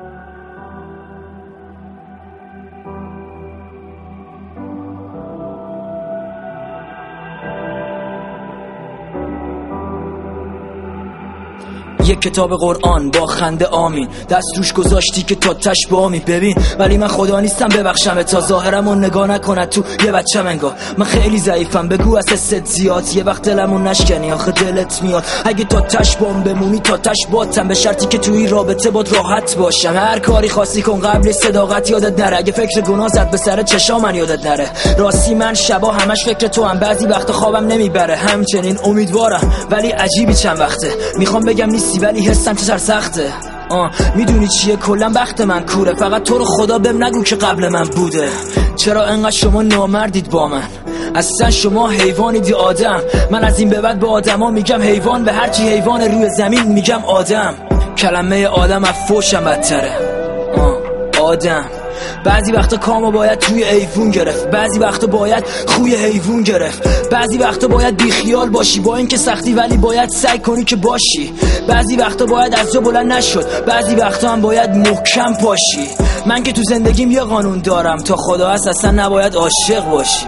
یک کتاب قرآن با خنده آمین، دست روش گذاشتی که تا تش با آمین. ببین ولی من خدا نیستم ببخشم تا ظاهرمو نگاه نکند تو یه بچم انگار. من خیلی ضعیفم بگو از حست زیاد، یه وقت دلمو نشکنی آخه دلت میاد. اگه تا تش بام بمونی تا تش باتم، به شرطی که توی رابطه باد راحت باشم. هر کاری خواستی کن قبل صداقت یادت نره، اگه فکر گناه زد به سر چشا من یادت نره. راستی من شبا همش فکر تو هم، بعضی وقتا خوابم نمیبره. همچنین امیدوارم ولی عجیبی چند وقته، میخوام بگم نیستی ولی حسم چه سخته. میدونی چیه کلا بخت من کوره، فقط تو رو خدا بهم نگو که قبل من بوده. چرا انقدر شما نامردید با من؟ اصلا شما حیوانید یا آدم؟ من از این به بعد به آدما میگم حیوان، به هرچی حیوان روی زمین میگم آدم. کلمه آدم از فوشم بدتره. آدم بعضی وقتا کامو باید توی ایوون گرفت، بعضی وقتا باید خوی حیوون گرفت، بعضی وقتا باید بیخیال باشی با اینکه سختی ولی باید سعی کنی که باشی، بعضی وقتا باید از جا بلند نشد، بعضی وقتا هم باید محکم پاشی. من که تو زندگیم یه قانون دارم، تا خدا هست اصلا نباید عاشق باشی.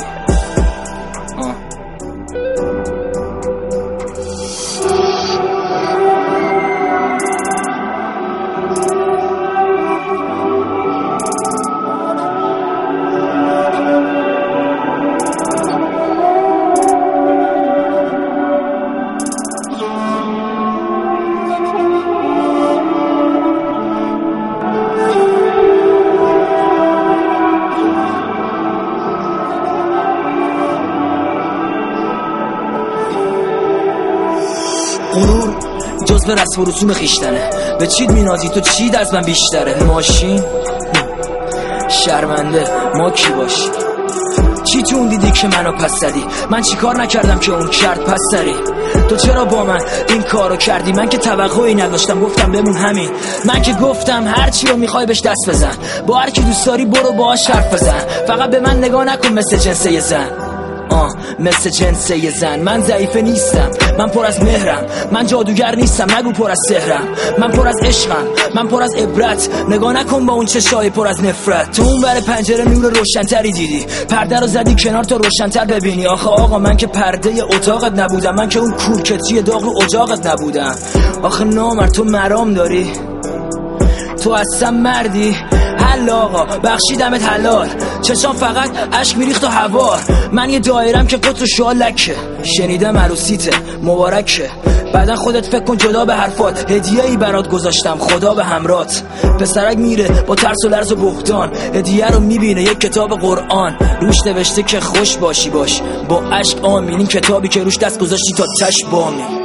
غرور جز به رسم و رسوم خیشتنه، به چید مینازی تو چید از من بیشتره. ماشین شرمنده ما کی باشی؟ چی تو اون دیدی که منو پس زدی؟ من چی کار نکردم که اون کرد پس زدی؟ تو چرا با من این کارو کردی؟ من که توقعی نداشتم، گفتم بمون همین. من که گفتم هر چی رو میخوای بهش دست بزن، با هر کی دوست داری برو باهاش حرف بزن، فقط به من نگاه نکن مثل جنسه یه زن. مثل جنسه یه زن. من ضعیفه نیستم، من پر از مهرم، من جادوگر نیستم نگو پر از سحرم، من پر از عشقم، من پر از عبرت. نگاه نکن با اون چشای پر از نفرت. تو اون ور پنجره نور روشنتری دیدی، پرده رو زدی کنار تا روشنتر ببینی. آخه آقا من که پرده اتاقت نبودم، من که اون کورکتی داغ رو اجاقت نبودم. آخه نامرد تو مرام داری، تو اصلا مردی؟ حل آقا بخشیدمت حلال، چشام فقط عشق میریخت و هوار. من یه دایرم که قطر و شال لکه، شنیدم عروسیته مبارکه. بعدا خودت فکر کن جدا به حرفات، هدیه ای برات گذاشتم خدا به همرات. پسرک میره با ترس و لرز و بهتان، هدیه رو میبینه یک کتاب قرآن، روش نوشته که خوش باشی باش با عشق آمین. این کتابی که روش دست گذاشتی تا تش بامین.